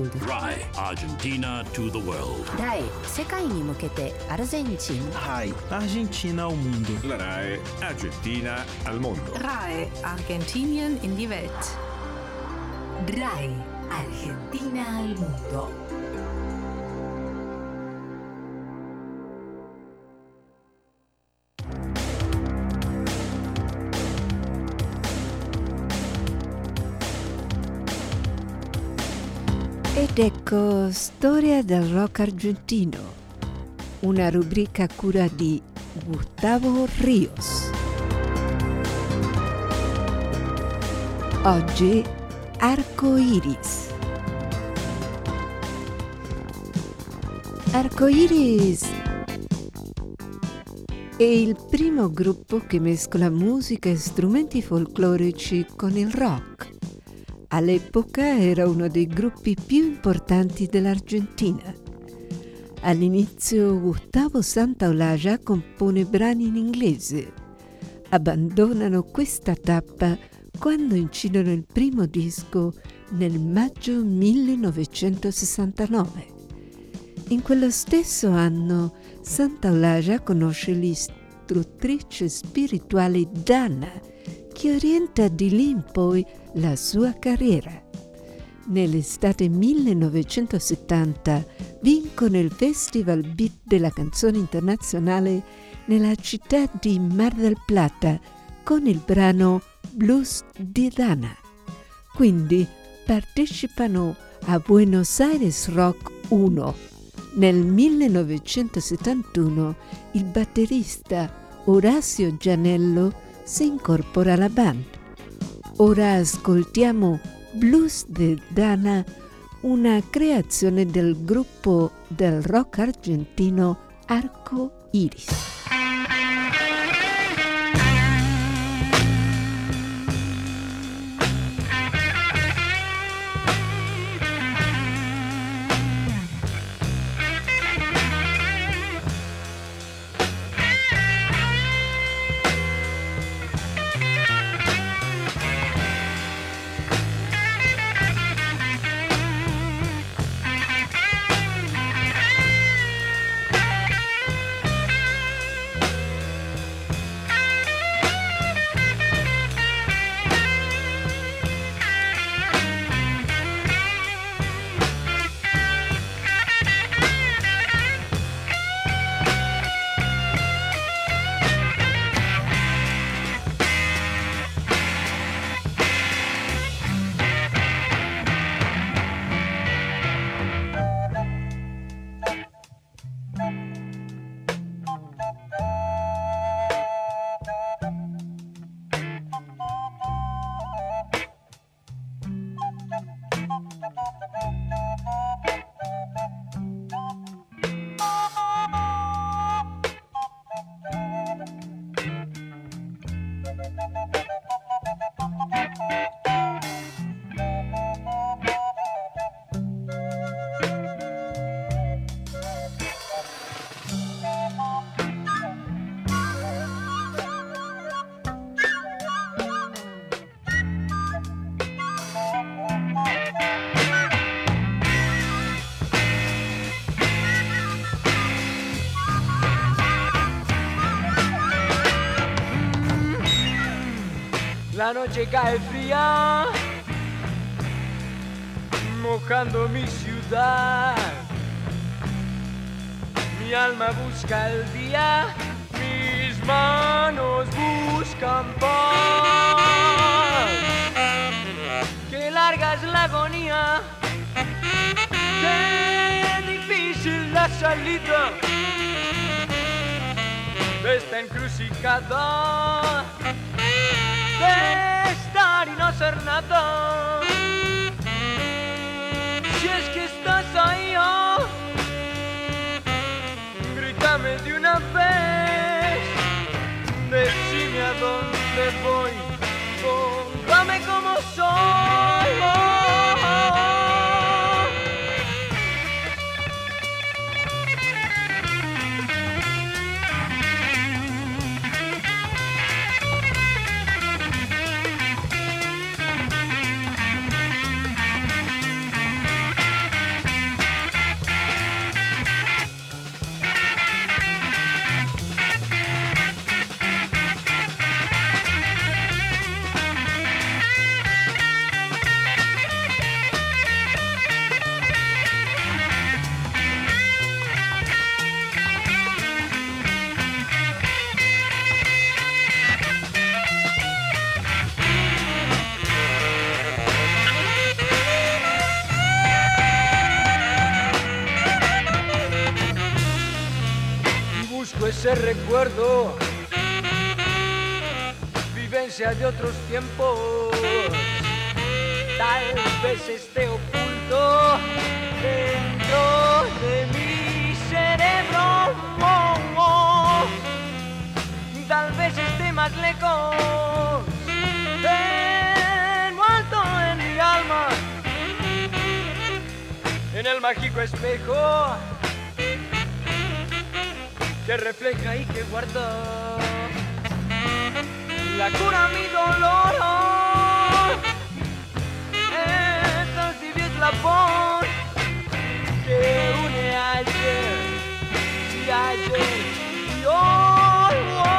RAI Argentina to the world. RAI 世界に向けてアルゼンチン RAI Argentina al mondo. La RAI Argentina al mondo. RAI Argentinien in die Welt. RAI Argentina al mondo. Ed ecco Storia del rock argentino, una rubrica a cura di Gustavo Rios. Oggi Arcoiris. Arcoiris è il primo gruppo che mescola musica e strumenti folclorici con il rock. All'epoca era uno dei gruppi più importanti dell'Argentina. All'inizio Gustavo Santaolalla compone brani in inglese. Abbandonano questa tappa quando incidono il primo disco nel maggio 1969. In quello stesso anno Santaolalla conosce l'istruttrice spirituale Dana, che orienta di lì in poi la sua carriera. Nell'estate 1970 vincono il Festival Beat della canzone internazionale nella città di Mar del Plata con il brano Blues di Dana. Quindi partecipano a Buenos Aires Rock 1. Nel 1971 il batterista Orazio Gianello si incorpora alla band. Ora ascoltiamo Blues di Dana, una creazione del gruppo del rock argentino Arcoiris. La noche cae fría, mojando mi ciudad. Mi alma busca el día, mis manos buscan paz. Qué larga es la agonía, qué difícil la salida de esta encrucijada. De estar y no hacer nada. Si es que estás ahí, oh, grítame de una vez. Decime a dónde voy, póngame como soy. Oh, oh, oh. ese recuerdo, vivencia de otros tiempos, tal vez esté oculto dentro de mi cerebro, tal vez esté más lejos, envuelto en mi alma, en el mágico espejo que refleja y que guarda la cura a mi dolor. Esta es la voz que une ayer y ayer y hoy.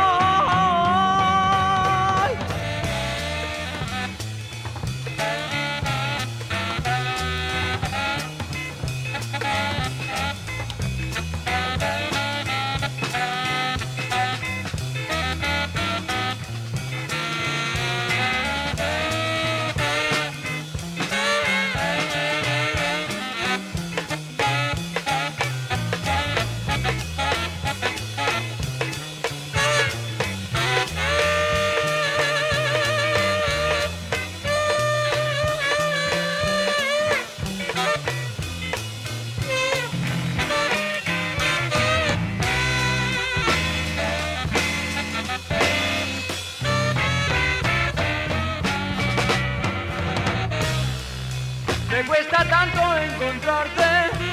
Me cuesta tanto encontrarte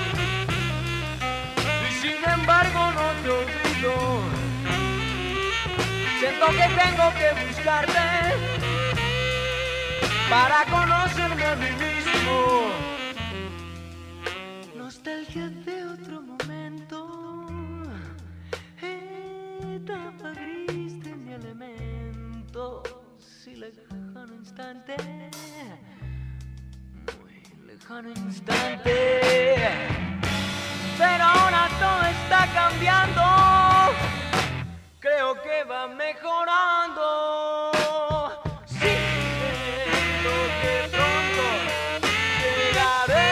y sin embargo no te olvido. Siento que tengo que buscarte para conocerme a mí mismo. Nostalgia de otro momento, etapa gris de mi elemento, si lejano instante. Un instante, pero ahora todo está cambiando, creo que va mejorando. Siento que pronto llegaré.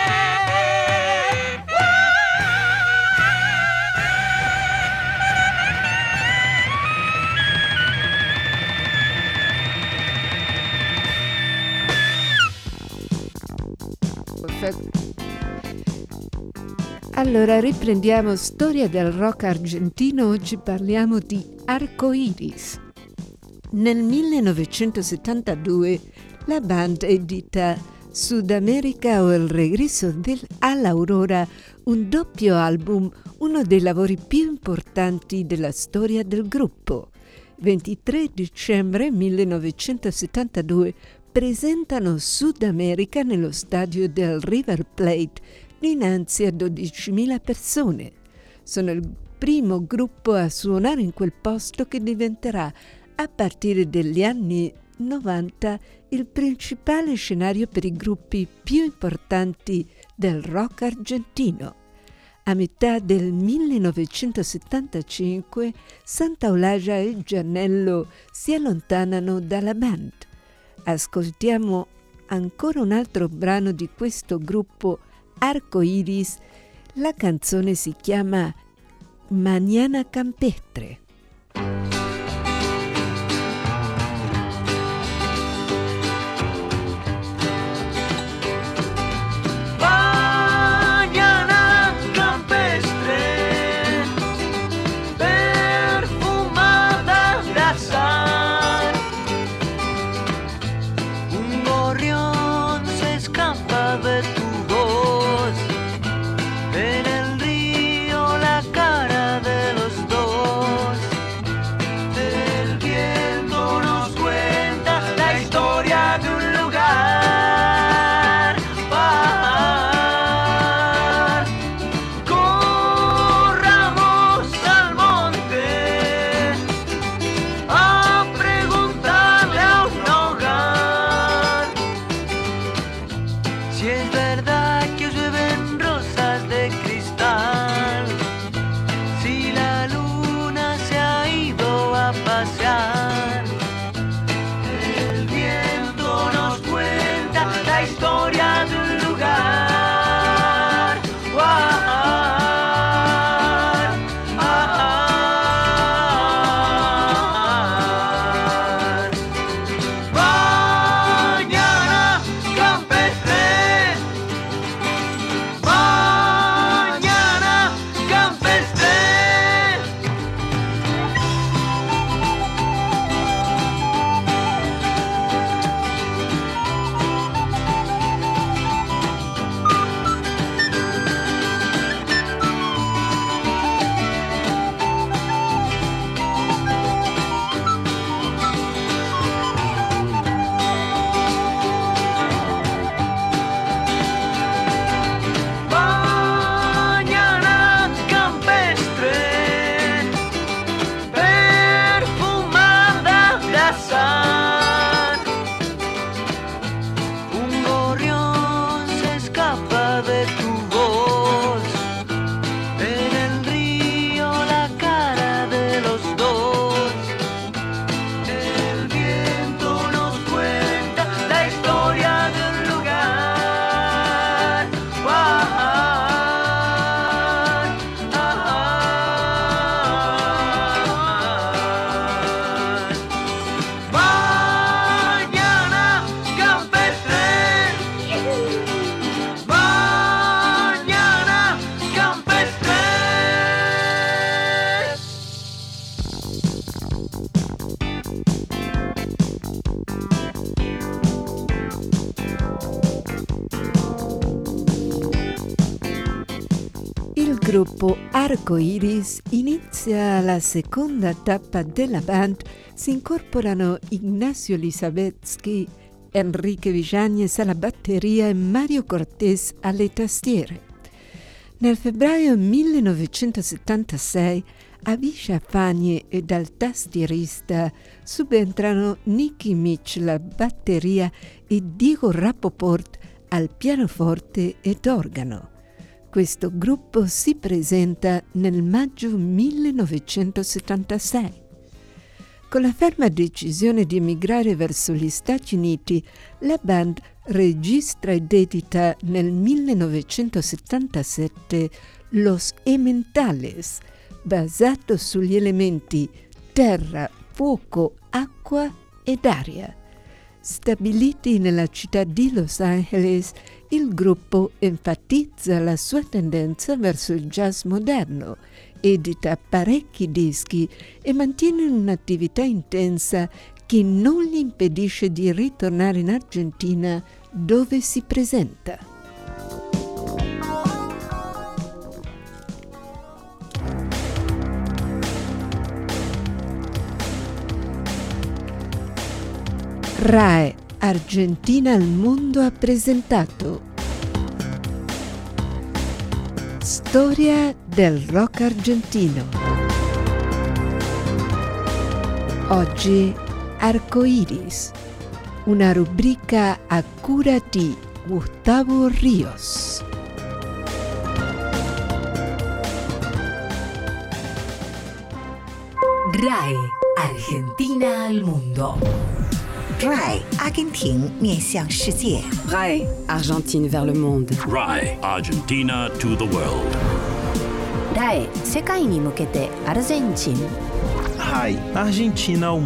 Allora riprendiamo storia del rock argentino, oggi parliamo di Arcoiris. Nel 1972 la band edita Sud America o El Regreso all'Aurora, un doppio album, uno dei lavori più importanti della storia del gruppo. 23 dicembre 1972 presentano Sud America nello stadio del River Plate dinanzi a 12.000 persone. Sono il primo gruppo a suonare in quel posto che diventerà, a partire dagli anni 90, il principale scenario per i gruppi più importanti del rock argentino. A metà del 1975 Santaolalla e Giannello si allontanano dalla band. Ascoltiamo ancora un altro brano di questo gruppo, Arcoiris. La canzone si chiama Mañana Campestre. Mañana campestre, perfumada de azar, un gorrión se escapa de tu voz, en el río la cara de los dos. gruppo Arcoiris inizia la seconda tappa della band. Si incorporano Ignacio Lisabetsky, Enrique Villañez alla batteria e Mario Cortés alle tastiere. Nel febbraio 1976 a Viscia Fagni e dal tastierista subentrano Nicky Mitch alla batteria e Diego Rapoport al pianoforte ed organo. Questo gruppo si presenta nel maggio 1976. Con la ferma decisione di emigrare verso gli Stati Uniti, la band registra ed edita nel 1977 Los Elementales, basato sugli elementi terra, fuoco, acqua ed aria. Stabiliti nella città di Los Angeles, il gruppo enfatizza la sua tendenza verso il jazz moderno, edita parecchi dischi e mantiene un'attività intensa che non gli impedisce di ritornare in Argentina, dove si presenta. RAI Argentina al mondo ha presentato Storia del rock argentino. Oggi Arcoiris, una rubrica a cura di Gustavo Ríos. RAI Argentina al mondo. RAI 阿根廷面向世界。 RAI Argentine vers le monde. RAI Argentina to the world. RAI 世界に向けてアルゼンチン。 RAI Argentina ao